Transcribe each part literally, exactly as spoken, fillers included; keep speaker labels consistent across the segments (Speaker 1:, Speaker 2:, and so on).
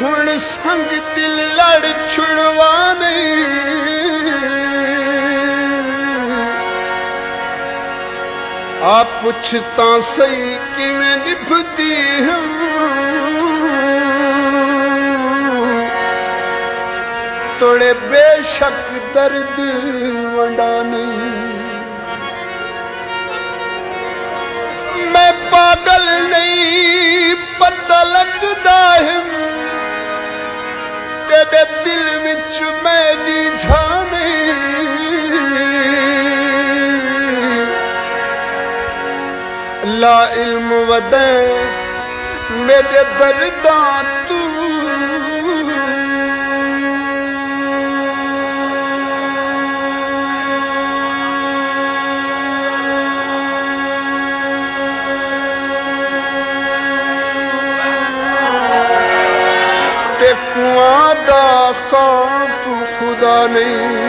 Speaker 1: हुण संग दिल लड़ छुड़वा नहीं आप पुछता सही किवें निभदी हूं तोड़े बेशक दर्द वंडा नहीं मैं पागल नहीं पता लगदा है तेरे दिल विच मेरी जाने ला इल्म वदे मेरे दर्दा तू ते कुआं दा खौफ खुदा नहीं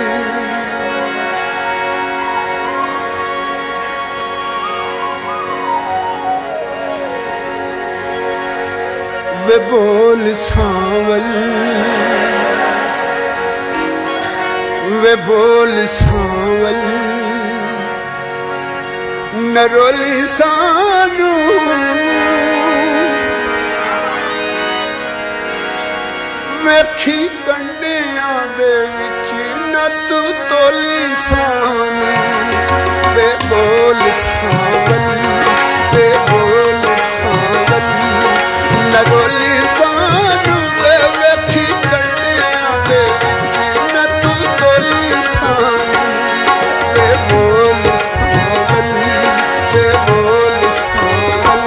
Speaker 1: वे बोल सांवल वे बोल सांवल नरोली सानू वेखी कंडियां दे विच न तू तोली सानू वे बोल सांवल वे बोल सांवल नरोली सानू वे वेखी कंडियां दे विच न तू तोली सानू वे बोल सांवल वे बोल सांवल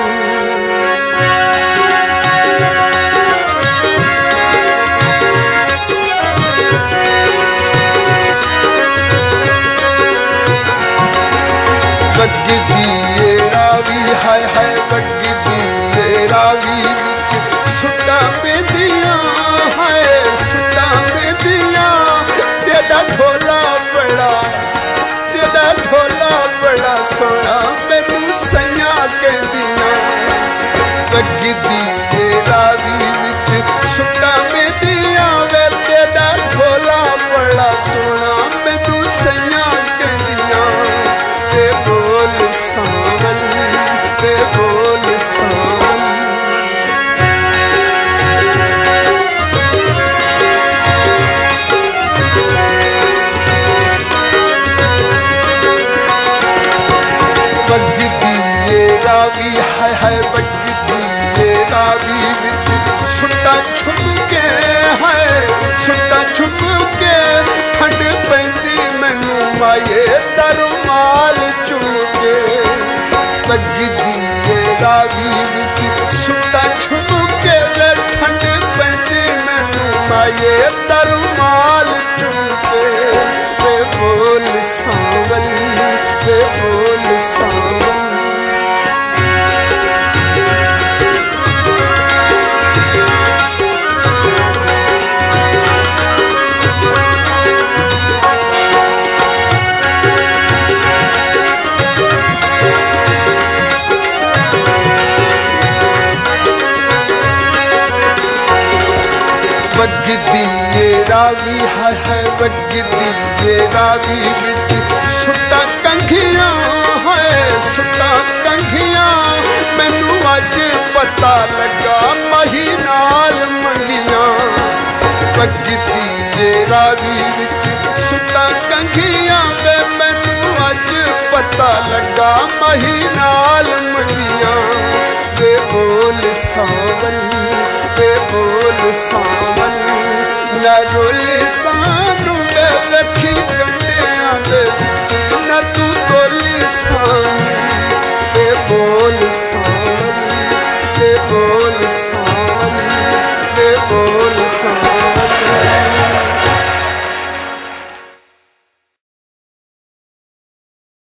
Speaker 1: वगदी ये रावी हाय हाय वगदी ये रावी सुटा पे दिया है सुटा पे दिया तेरा ढोला बड़ा तेरा ढोला बड़ा सोना मैनू सैया के दिया वगदी ये रावी विच सुटा पे दिया वे तेरा ढोला बड़ा सोना मैनू सैया के दिया ते बोल सांवल ते बोल सांवल वगदी ये रावी हाय हाय वगदी ये रावी विच सुट्टा छुप के है सुट्टा छुप के ठंड पैंदी मैनू माए दरमाल चुम के वगदी ये रावी विच सुट्टा छुप के वे ठंड पैंदी मैनू माए दरमाल चुम के वे बोल सांवल वे बोल सांवल वगदी ये रावी हाय हाय वगदी ये रावी विच सुट्टा कंघियां है सुट्टा कंघियां मैनू अज पता लगा मही नाल मंगियां वगदी ये रावी विच सुट्टा कंघियां वे मैनू अज पता लगा मही नाल मंगियां वे बोल सांवल वे बोल सांवल नरोली सानू वे वेखी कंडियां दे विच न तू तोली सानू वे बोल सांवल वे बोल